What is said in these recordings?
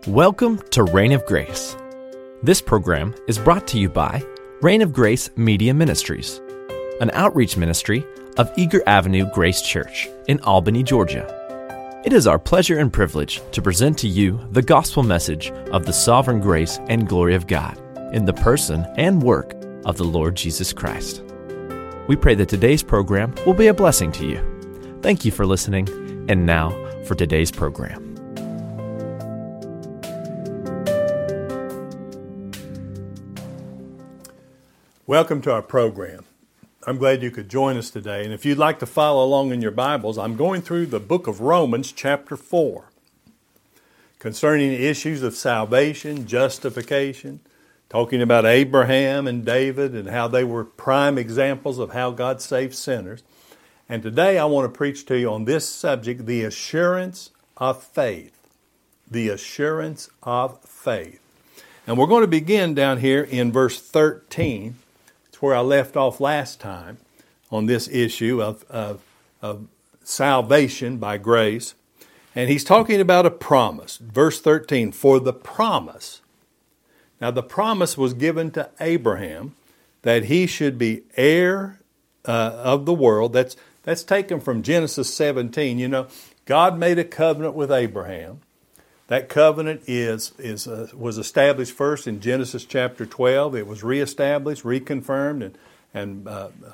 Welcome to Reign of Grace. This program is brought to you by Reign of Grace Media Ministries, an outreach ministry of Eager Avenue Grace Church in Albany, Georgia. It is our pleasure and privilege to present to you the gospel message of the sovereign grace and glory of God in the person and work of the Lord Jesus Christ. We pray that today's program will be a blessing to you. Thank you for listening, and now for today's program. Welcome to our program. I'm glad you could join us today. And if you'd like to follow along in your Bibles, I'm going through the book of Romans, chapter 4, concerning the issues of salvation, justification, talking about Abraham and David and how they were prime examples of how God saves sinners. And today I want to preach to you on this subject, the assurance of faith. The assurance of faith. And we're going to begin down here in verse 13. Where I left off last time on this issue of salvation by grace. And he's talking about a promise. Verse 13, for the promise. Now the promise was given to Abraham that he should be heir of the world. That's taken from Genesis 17. You know, God made a covenant with Abraham. That covenant was established first in Genesis chapter 12. It was reestablished, reconfirmed, and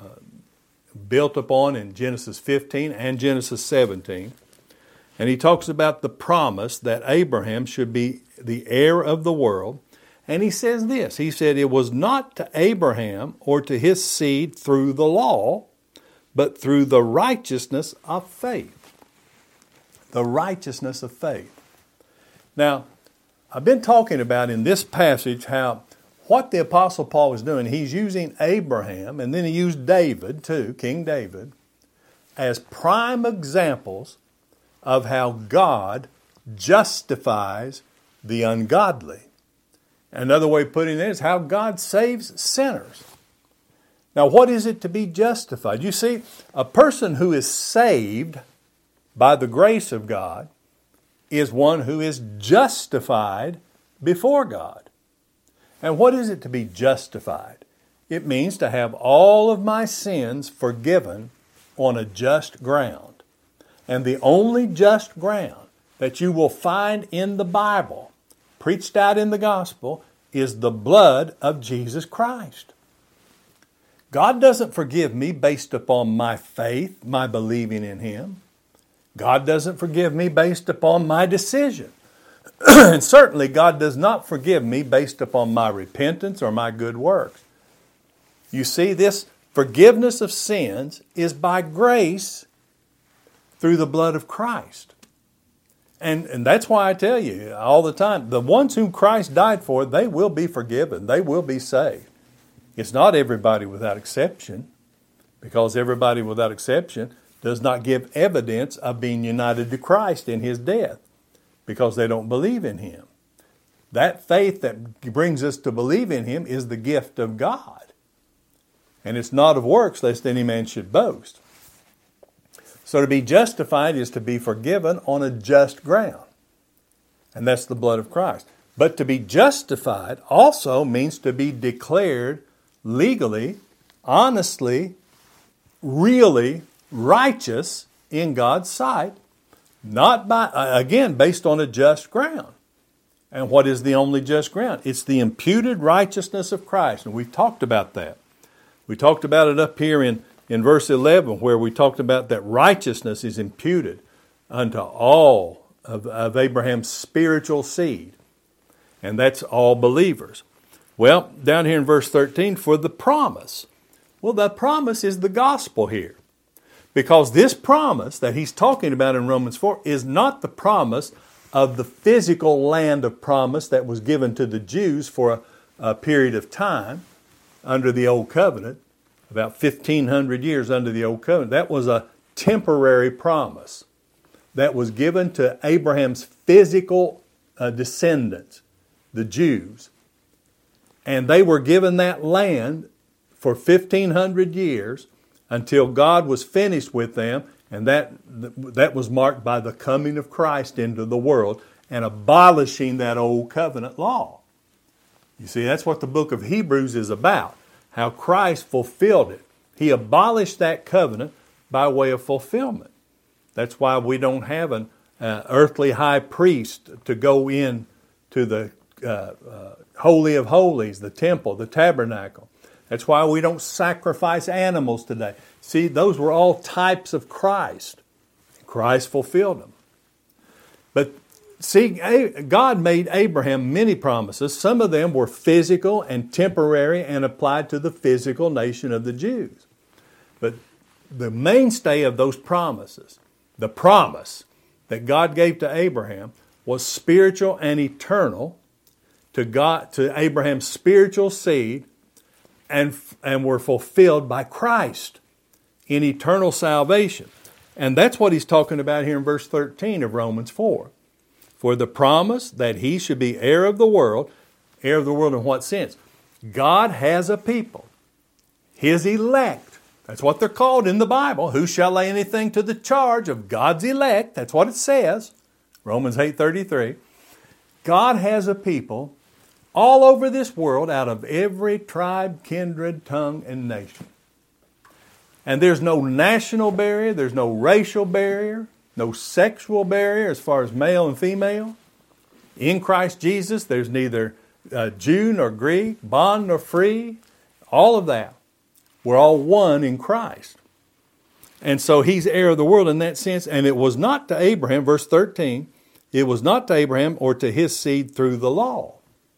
built upon in Genesis 15 and Genesis 17. And he talks about the promise that Abraham should be the heir of the world. And he says this. He said, it was not to Abraham or to his seed through the law, but through the righteousness of faith. The righteousness of faith. Now, I've been talking about in this passage how what the Apostle Paul was doing, he's using Abraham, and then he used David too, King David, as prime examples of how God justifies the ungodly. Another way of putting it is how God saves sinners. Now, what is it to be justified? You see, a person who is saved by the grace of God is one who is justified before God. And what is it to be justified? It means to have all of my sins forgiven on a just ground. And the only just ground that you will find in the Bible, preached out in the gospel, is the blood of Jesus Christ. God doesn't forgive me based upon my faith, my believing in Him. God doesn't forgive me based upon my decision. And certainly God does not forgive me based upon my repentance or my good works. You see, this forgiveness of sins is by grace through the blood of Christ. And that's why I tell you all the time, the ones whom Christ died for, they will be forgiven. They will be saved. It's not everybody without exception, because everybody without exception does not give evidence of being united to Christ in His death because they don't believe in Him. That faith that brings us to believe in Him is the gift of God. And it's not of works, lest any man should boast. So to be justified is to be forgiven on a just ground. And that's the blood of Christ. But to be justified also means to be declared legally, honestly, really righteous in God's sight, not by, again, based on a just ground. And what is the only just ground? It's the imputed righteousness of Christ. And we've talked about that. We talked about it up here in verse 11, where we talked about that righteousness is imputed unto all of Abraham's spiritual seed. And that's all believers. Well, down here in verse 13, for the promise. Well, the promise is the gospel here. Because this promise that he's talking about in Romans 4 is not the promise of the physical land of promise that was given to the Jews for a period of time under the Old Covenant, about 1,500 years under the Old Covenant. That was a temporary promise that was given to Abraham's physical descendants, the Jews. And they were given that land for 1,500 years until God was finished with them, and that was marked by the coming of Christ into the world and abolishing that old covenant law. You see, that's what the book of Hebrews is about, how Christ fulfilled it. He abolished that covenant by way of fulfillment. That's why we don't have an earthly high priest to go in to the Holy of Holies, the temple, the tabernacle. That's why we don't sacrifice animals today. See, those were all types of Christ. Christ fulfilled them. But see, God made Abraham many promises. Some of them were physical and temporary and applied to the physical nation of the Jews. But the mainstay of those promises, the promise that God gave to Abraham, was spiritual and eternal to Abraham's spiritual seed, and were fulfilled by Christ in eternal salvation. And that's what he's talking about here in verse 13 of Romans 4. For the promise that he should be heir of the world in what sense? God has a people, his elect. That's what they're called in the Bible. Who shall lay anything to the charge of God's elect? That's what it says. Romans 8:33. God has a people all over this world, out of every tribe, kindred, tongue, and nation. And there's no national barrier, there's no racial barrier, no sexual barrier as far as male and female. In Christ Jesus, there's neither Jew nor Greek, bond nor free, all of that. We're all one in Christ. And so he's heir of the world in that sense. And it was not to Abraham, verse 13, it was not to Abraham or to his seed through the law.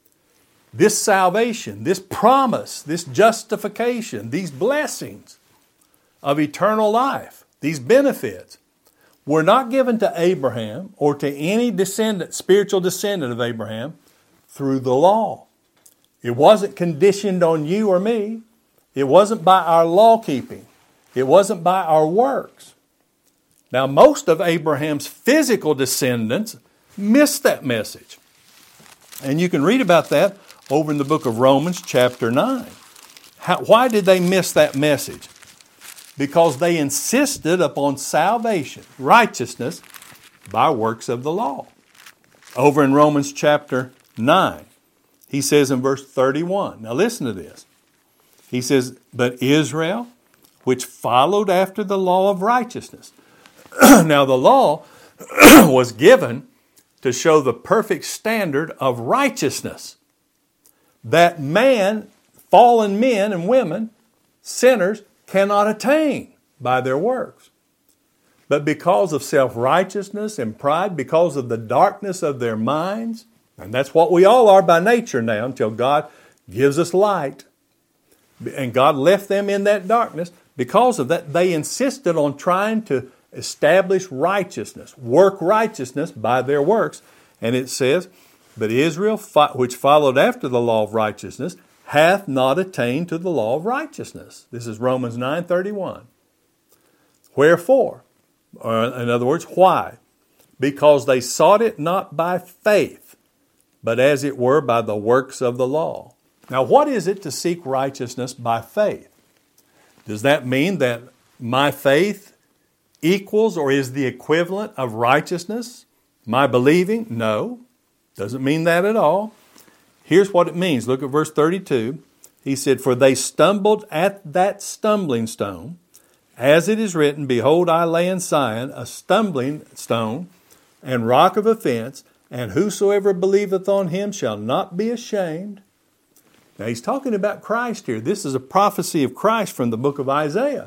This salvation, this promise, this justification, these blessings of eternal life, these benefits, were not given to Abraham or to any spiritual descendant of Abraham through the law. It wasn't conditioned on you or me. It wasn't by our law keeping. It wasn't by our works. Now, most of Abraham's physical descendants missed that message. And you can read about that over in the book of Romans chapter 9. Why did they miss that message? Because they insisted upon salvation, righteousness, by works of the law. Over in Romans chapter 9, he says in verse 31, now listen to this. He says, but Israel, which followed after the law of righteousness. Now the law was given to show the perfect standard of righteousness that man, fallen men and women, sinners, cannot attain by their works. But because of self-righteousness and pride, because of the darkness of their minds, and that's what we all are by nature now until God gives us light, and God left them in that darkness, because of that they insisted on trying to establish righteousness, work righteousness by their works. And it says, but Israel, which followed after the law of righteousness, hath not attained to the law of righteousness. This is Romans 9:31. Wherefore? Or in other words, why? Because they sought it not by faith, but as it were by the works of the law. Now, what is it to seek righteousness by faith? Does that mean that my faith equals or is the equivalent of righteousness? My believing? No. Doesn't mean that at all. Here's what it means. Look at verse 32. He said, for they stumbled at that stumbling stone, as it is written, behold, I lay in Zion a stumbling stone and rock of offense, and whosoever believeth on him shall not be ashamed. Now he's talking about Christ here. This is a prophecy of Christ from the book of Isaiah.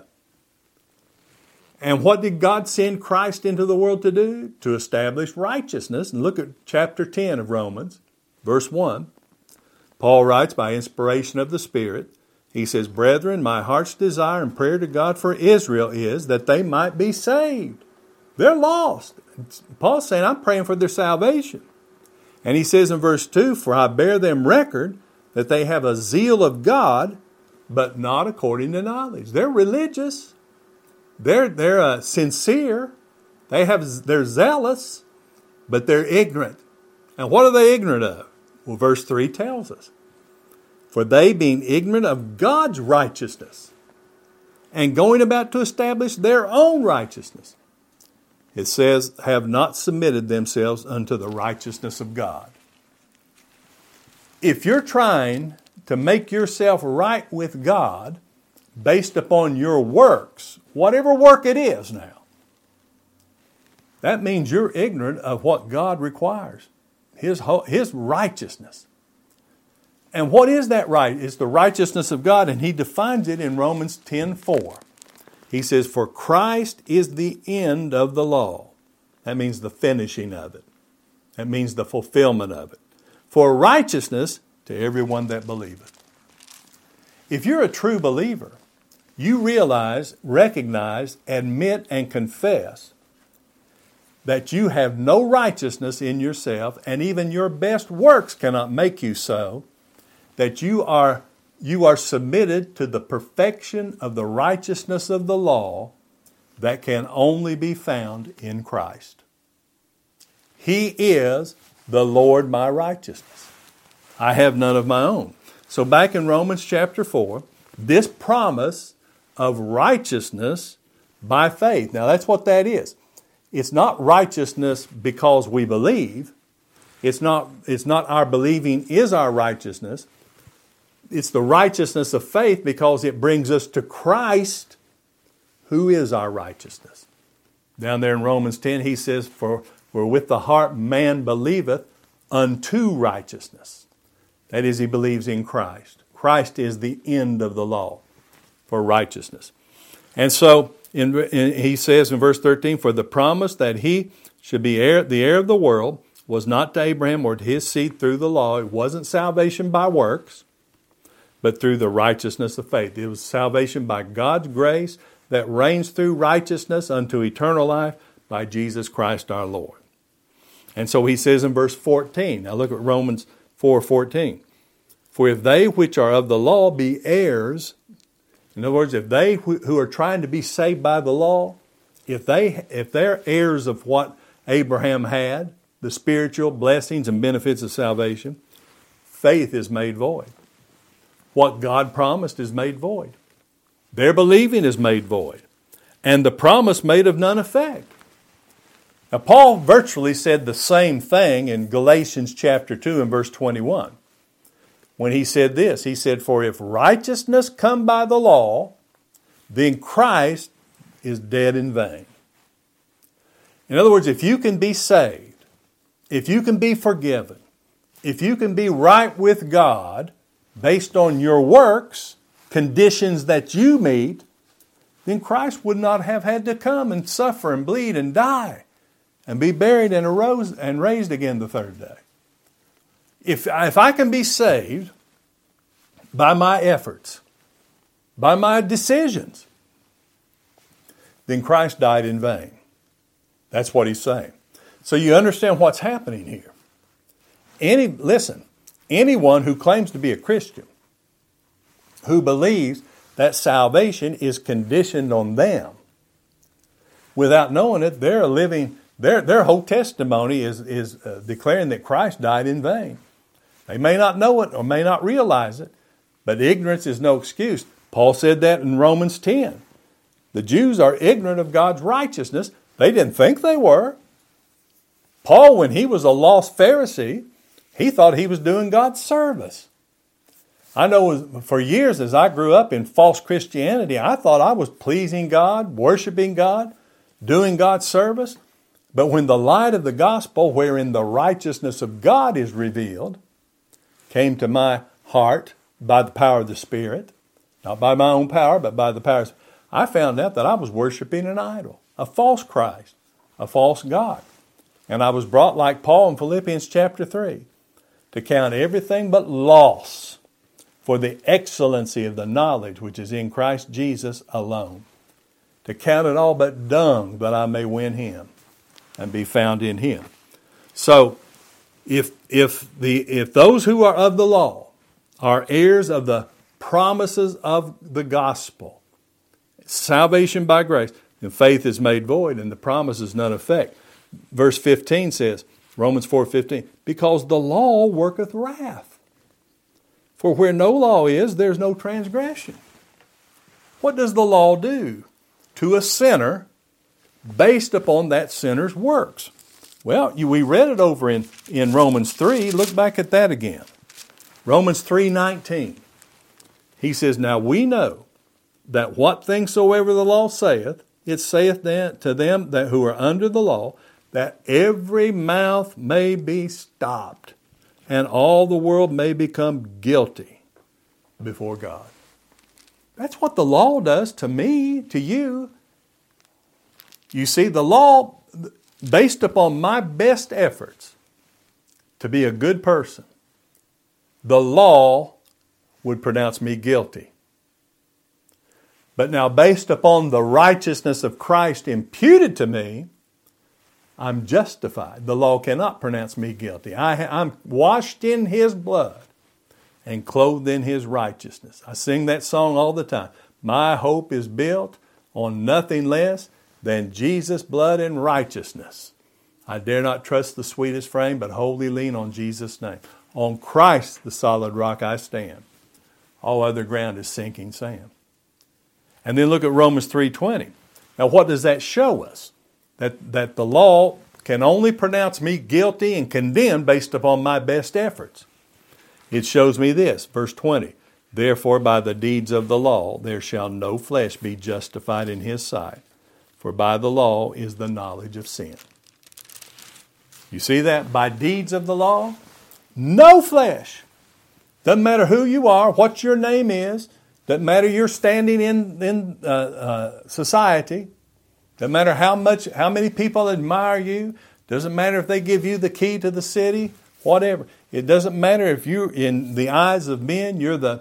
And what did God send Christ into the world to do? To establish righteousness. And look at chapter 10 of Romans, verse 1. Paul writes by inspiration of the Spirit, he says, brethren, my heart's desire and prayer to God for Israel is that they might be saved. They're lost. Paul's saying, I'm praying for their salvation. And he says in verse 2, for I bear them record that they have a zeal of God, but not according to knowledge. They're religious. They're sincere. They're zealous, but they're ignorant. And what are they ignorant of? Well, verse 3 tells us. For they, being ignorant of God's righteousness, and going about to establish their own righteousness. It says, have not submitted themselves unto the righteousness of God. If you're trying to make yourself right with God based upon your works, whatever work it is now, that means you're ignorant of what God requires, His righteousness. And what is that right? It's the righteousness of God, and He defines it in Romans 10:4. He says, for Christ is the end of the law. That means the finishing of it. That means the fulfillment of it. For righteousness to everyone that believeth. If you're a true believer, you realize, recognize, admit, and confess that you have no righteousness in yourself, and even your best works cannot make you so, that you are submitted to the perfection of the righteousness of the law that can only be found in Christ. He is the Lord my righteousness. I have none of my own. So back in Romans chapter 4, this promise of righteousness by faith. Now that's what that is. It's not righteousness because we believe. It's not our believing is our righteousness. It's the righteousness of faith because it brings us to Christ, who is our righteousness. Down there in Romans 10, he says, for with the heart man believeth unto righteousness. That is, he believes in Christ. Christ is the end of the law for righteousness. And so he says in verse 13, for the promise that he should be the heir of the world was not to Abraham or to his seed through the law. It wasn't salvation by works, but through the righteousness of faith. It was salvation by God's grace that reigns through righteousness unto eternal life by Jesus Christ our Lord. And so he says in verse 14, now look at Romans 4:14. For if they which are of the law be heirs, in other words, if they who are trying to be saved by the law, if they're heirs of what Abraham had, the spiritual blessings and benefits of salvation, faith is made void. What God promised is made void. Their believing is made void. And the promise made of none effect. Now, Paul virtually said the same thing in Galatians chapter 2 and verse 21. When he said this, he said, for if righteousness come by the law, then Christ is dead in vain. In other words, if you can be saved, if you can be forgiven, if you can be right with God based on your works, conditions that you meet, then Christ would not have had to come and suffer and bleed and die and be buried and arose and raised again the third day. If I can be saved by my efforts, by my decisions, then Christ died in vain. That's what he's saying. So you understand what's happening here. Anyone who claims to be a Christian, who believes that salvation is conditioned on them, without knowing it, they're living, their whole testimony is declaring that Christ died in vain. They may not know it or may not realize it, but ignorance is no excuse. Paul said that in Romans 10. The Jews are ignorant of God's righteousness. They didn't think they were. Paul, when he was a lost Pharisee, he thought he was doing God's service. I know for years as I grew up in false Christianity, I thought I was pleasing God, worshiping God, doing God's service. But when the light of the gospel, wherein the righteousness of God is revealed, came to my heart by the power of the Spirit, not by my own power, but by the power of the Spirit, I found out that I was worshiping an idol, a false Christ, a false God. And I was brought, like Paul in Philippians chapter 3, to count everything but loss for the excellency of the knowledge which is in Christ Jesus alone. To count it all but dung that I may win Him and be found in Him. So, if those who are of the law are heirs of the promises of the gospel, salvation by grace, then faith is made void and the promise is none effect. Verse 15 says, Romans 4:15, because the law worketh wrath. For where no law is, there's no transgression. What does the law do? To a sinner, based upon that sinner's works. Well, we read it over in Romans 3. Look back at that again. Romans 3:19. He says, now we know that what things soever the law saith, it saith then to them that who are under the law, that every mouth may be stopped, and all the world may become guilty before God. That's what the law does to me, to you. You see, the law, based upon my best efforts to be a good person, the law would pronounce me guilty. But now, based upon the righteousness of Christ imputed to me, I'm justified. The law cannot pronounce me guilty. I'm washed in His blood and clothed in His righteousness. I sing that song all the time. My hope is built on nothing less than Jesus' blood and righteousness. I dare not trust the sweetest frame, but wholly lean on Jesus' name. On Christ, the solid rock, I stand. All other ground is sinking sand. And then look at Romans 3:20. Now, what does that show us? That the law can only pronounce me guilty and condemned based upon my best efforts. It shows me this, verse 20. Therefore, by the deeds of the law, there shall no flesh be justified in His sight. For by the law is the knowledge of sin. You see that? By deeds of the law, no flesh. Doesn't matter who you are, what your name is. Doesn't matter your standing in society. Doesn't matter how many people admire you. Doesn't matter if they give you the key to the city. Whatever. It doesn't matter if you're in the eyes of men. You're the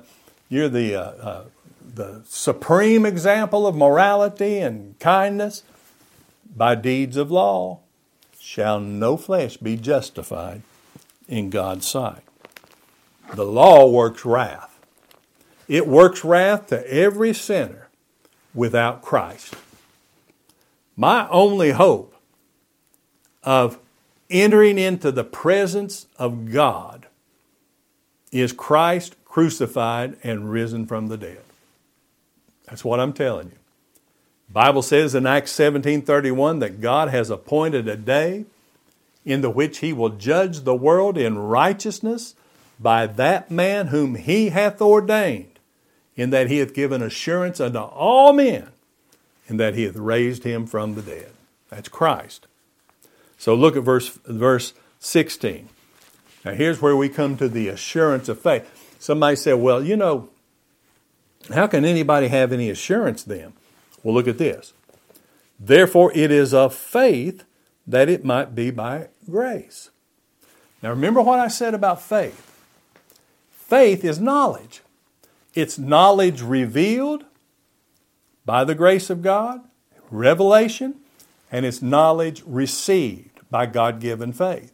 supreme example of morality and kindness. By deeds of law shall no flesh be justified in God's sight. The law works wrath. It works wrath to every sinner without Christ. My only hope of entering into the presence of God is Christ crucified and risen from the dead. That's what I'm telling you. The Bible says in Acts 17:31 that God has appointed a day in the which He will judge the world in righteousness by that man whom He hath ordained, in that He hath given assurance unto all men, in that He hath raised Him from the dead. That's Christ. So look at verse 16. Now here's where we come to the assurance of faith. Somebody said, well, how can anybody have any assurance then? Well, look at this. Therefore it is of faith that it might be by grace. Now remember what I said about faith. Faith is knowledge. It's knowledge revealed by the grace of God, revelation, and it's knowledge received by God-given faith.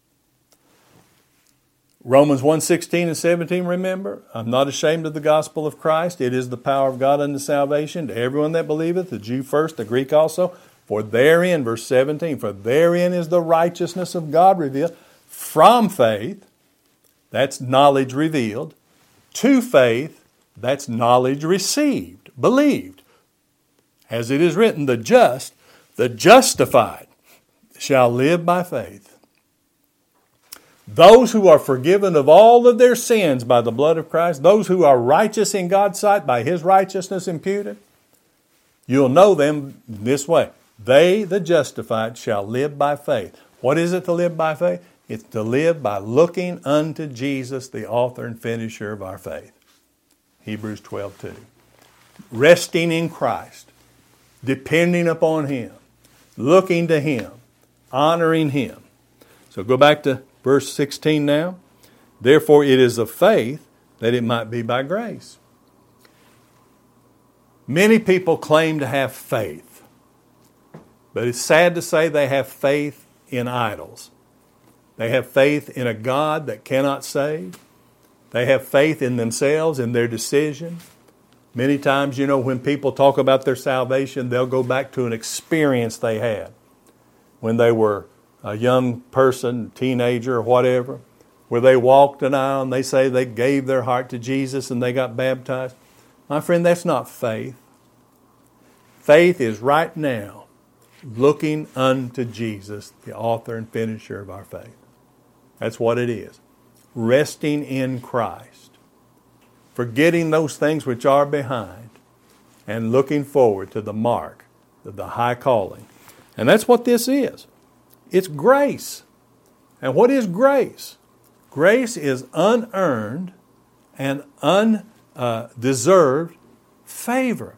Romans 1:16 and 17, remember, I'm not ashamed of the gospel of Christ. It is the power of God unto salvation to everyone that believeth, the Jew first, the Greek also. For therein, verse 17, for therein is the righteousness of God revealed from faith, that's knowledge revealed, to faith, that's knowledge received, believed. As it is written, the justified, shall live by faith. Those who are forgiven of all of their sins by the blood of Christ, those who are righteous in God's sight by His righteousness imputed, you'll know them this way. They, the justified, shall live by faith. What is it to live by faith? It's to live by looking unto Jesus, the author and finisher of our faith. Hebrews 12:2. Resting in Christ, depending upon Him, looking to Him, honoring Him. So go back to verse 16 now. Therefore it is of faith that it might be by grace. Many people claim to have faith, but it's sad to say they have faith in idols. They have faith in a God that cannot save. They have faith in themselves, in their decision. Many times, when people talk about their salvation, they'll go back to an experience they had when they were a young person, teenager or whatever, where they walked an aisle and they say they gave their heart to Jesus and they got baptized. My friend, that's not faith. Faith is right now looking unto Jesus, the author and finisher of our faith. That's what it is. Resting in Christ. Forgetting those things which are behind and looking forward to the mark of the high calling. And that's what this is. It's grace. And what is grace? Grace is unearned and undeserved favor.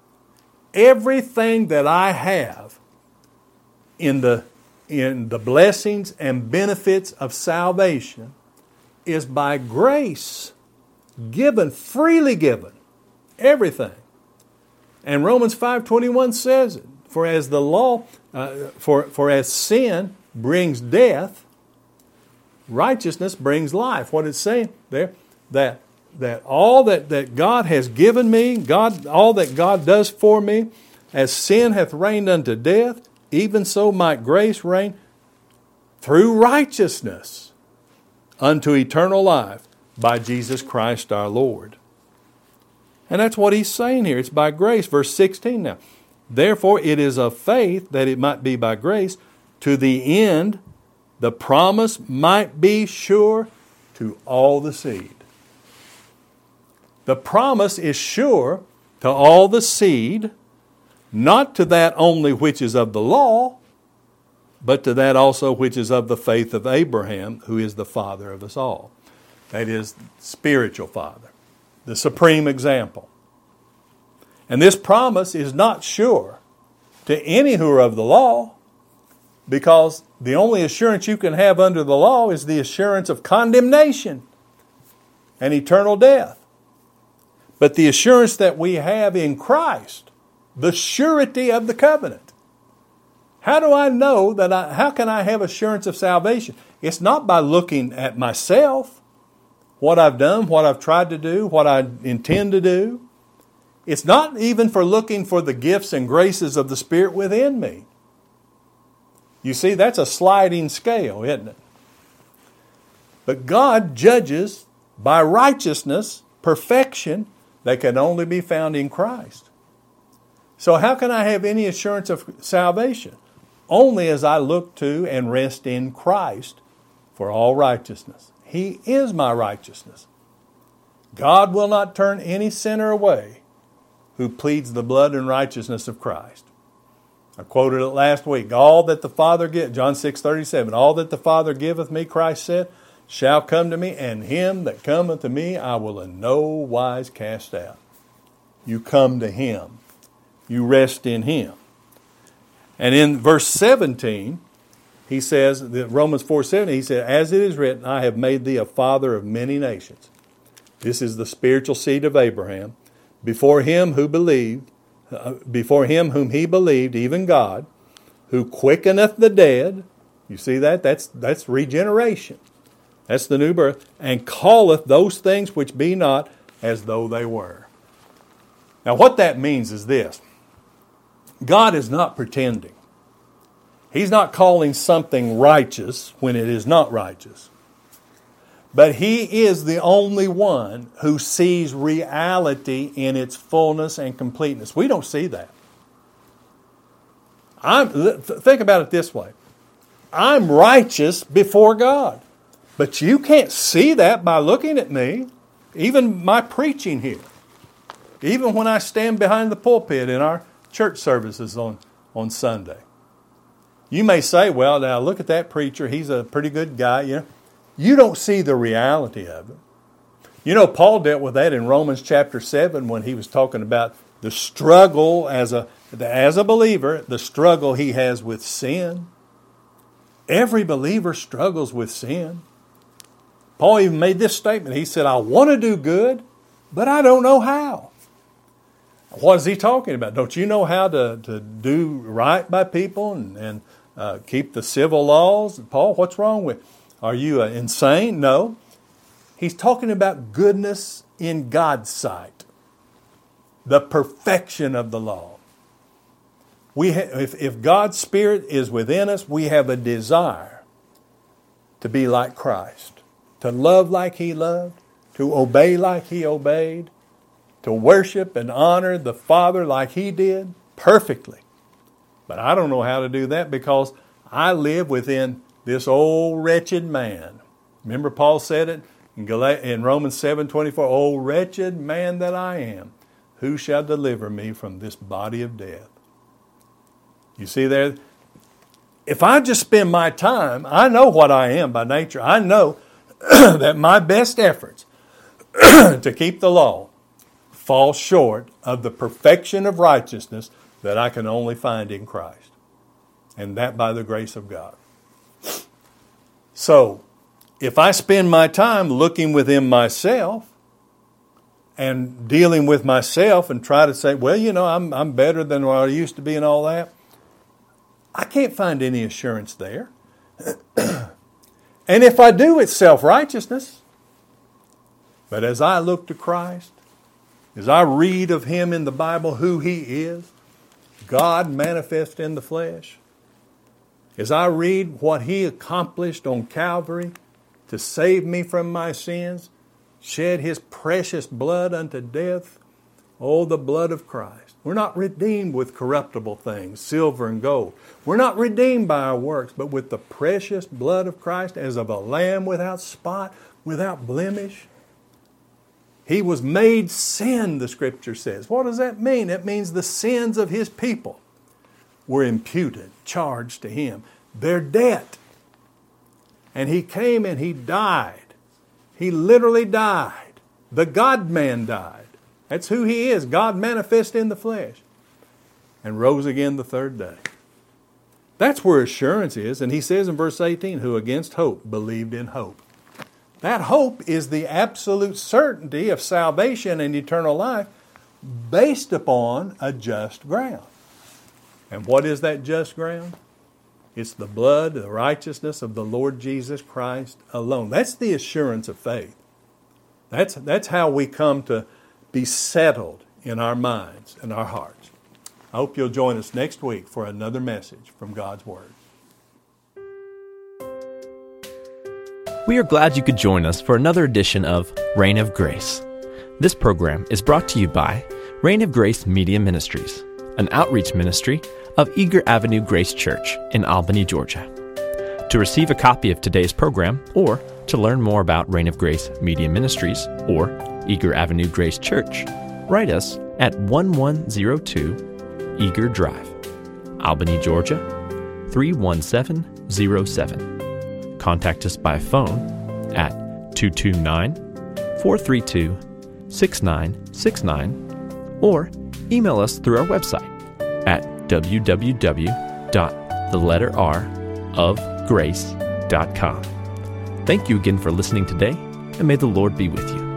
Everything that I have in the blessings and benefits of salvation is by grace, given, freely given. Everything. And Romans 5:21 says it. For as the law, for as sin brings death, righteousness brings life. What it's saying there, that all that God has given me, all that God does for me, as sin hath reigned unto death, even so might grace reign through righteousness unto eternal life by Jesus Christ our Lord. And that's what he's saying here. It's by grace. Verse 16 now. Therefore it is of faith that it might be by grace, to the end the promise might be sure to all the seed. The promise is sure to all the seed, not to that only which is of the law, but to that also which is of the faith of Abraham, who is the father of us all. That is, spiritual father, the supreme example. And this promise is not sure to any who are of the law, because the only assurance you can have under the law is the assurance of condemnation and eternal death. But the assurance that we have in Christ, the surety of the covenant. How do I know how can I have assurance of salvation? It's not by looking at myself, what I've done, what I've tried to do, what I intend to do. It's not even for looking for the gifts and graces of the Spirit within me. You see, that's a sliding scale, isn't it? But God judges by righteousness, perfection, that can only be found in Christ. So how can I have any assurance of salvation? Only as I look to and rest in Christ for all righteousness. He is my righteousness. God will not turn any sinner away who pleads the blood and righteousness of Christ. I quoted it last week. All that the Father giveth, John 6:37, all that the Father giveth me, Christ said, shall come to me, and him that cometh to me I will in no wise cast out. You come to Him. You rest in Him. And in verse 17, he says, Romans 4:17, he said, as it is written, I have made thee a father of many nations. This is the spiritual seed of Abraham. Before him whom he believed, even God, who quickeneth the dead. You see that? That's regeneration. That's the new birth. And calleth those things which be not as though they were. Now what that means is this. God is not pretending. He's not calling something righteous when it is not righteous. But He is the only one who sees reality in its fullness and completeness. We don't see that. Think about it this way. I'm righteous before God. But you can't see that by looking at me. Even my preaching here. Even when I stand behind the pulpit in our church services on Sunday. You may say, well, now look at that preacher. He's a pretty good guy. You don't see the reality of it. You know, Paul dealt with that in Romans chapter 7 when he was talking about the struggle as a believer, the struggle he has with sin. Every believer struggles with sin. Paul even made this statement. He said, I want to do good, but I don't know how. What is he talking about? Don't you know how to do right by people and keep the civil laws? Paul, what's wrong with you? Are you insane? No. He's talking about goodness in God's sight. The perfection of the law. If God's Spirit is within us, we have a desire to be like Christ. To love like He loved. To obey like He obeyed. To worship and honor the Father like He did perfectly. But I don't know how to do that because I live within this old wretched man. Remember Paul said it in Romans 7:24, "O wretched man that I am, who shall deliver me from this body of death?" You see there? If I just spend my time, I know what I am by nature. I know that my best efforts to keep the law fall short of the perfection of righteousness that I can only find in Christ. And that by the grace of God. So, if I spend my time looking within myself and dealing with myself and try to say, well, I'm better than what I used to be and all that, I can't find any assurance there. And if I do, it's self-righteousness. But as I look to Christ, as I read of Him in the Bible, who He is, God manifest in the flesh, as I read what He accomplished on Calvary to save me from my sins, shed His precious blood unto death, oh, the blood of Christ. We're not redeemed with corruptible things, silver and gold. We're not redeemed by our works, but with the precious blood of Christ as of a lamb without spot, without blemish. He was made sin, the Scripture says. What does that mean? It means the sins of His people were imputed, charged to Him. Their debt. And He came and He died. He literally died. The God-man died. That's who He is, God manifest in the flesh. And rose again the third day. That's where assurance is. And He says in verse 18, who against hope believed in hope. That hope is the absolute certainty of salvation and eternal life based upon a just ground. And what is that just ground? It's the blood, the righteousness of the Lord Jesus Christ alone. That's the assurance of faith. That's how we come to be settled in our minds and our hearts. I hope you'll join us next week for another message from God's Word. We are glad you could join us for another edition of Reign of Grace. This program is brought to you by Reign of Grace Media Ministries, an outreach ministry of Eager Avenue Grace Church in Albany, Georgia. To receive a copy of today's program or to learn more about Reign of Grace Media Ministries or Eager Avenue Grace Church, write us at 1102 Eager Drive, Albany, Georgia 31707. Contact us by phone at 229-432-6969 or email us through our website at www.theletterrofgrace.com. Thank you again for listening today, and may the Lord be with you.